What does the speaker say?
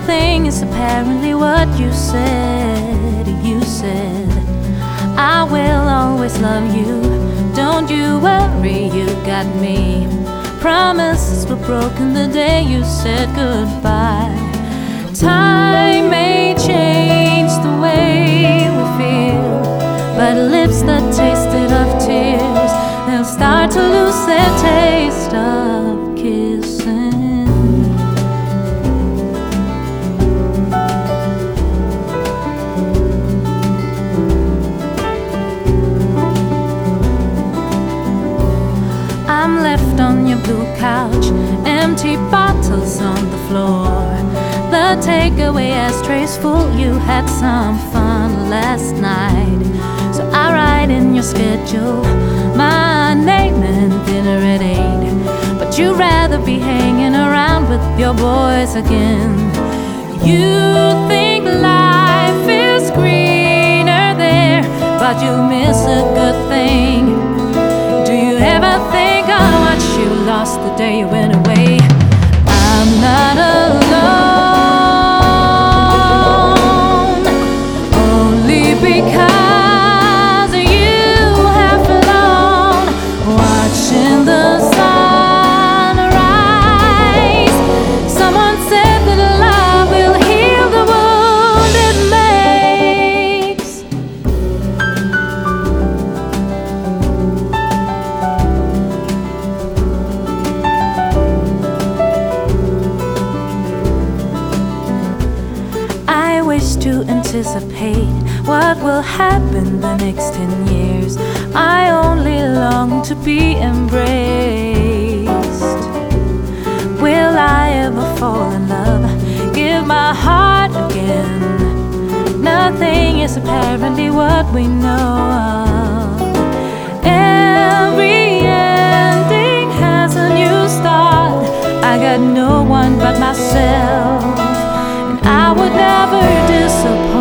Nothing is apparently what you said. You said, I will always love you. Don't you worry, you got me. Promises were broken the day you said goodbye. Time may change the way we feel, but lips that tasted of tears, they'll start to lose their taste of kissing. I'm left on your blue couch, empty bottles on the floor. The takeaway ashtrays full, you had some fun last night. So I write in your schedule my name and dinner at 8. But you'd rather be hanging around with your boys again. You think life is greener there, but you miss a good thing. Do you ever think of what you lost the day you went away? I'm not alone, only because you have flown, watching the sun rise. Someone said that love will heal the wound it makes. I wish to anticipate what will happen the next 10 years. I only long to be embraced. Will I ever fall in love, give my heart again? Nothing is apparently what we know of. Every ending has a new start. I got no one but myself, I would never disappoint.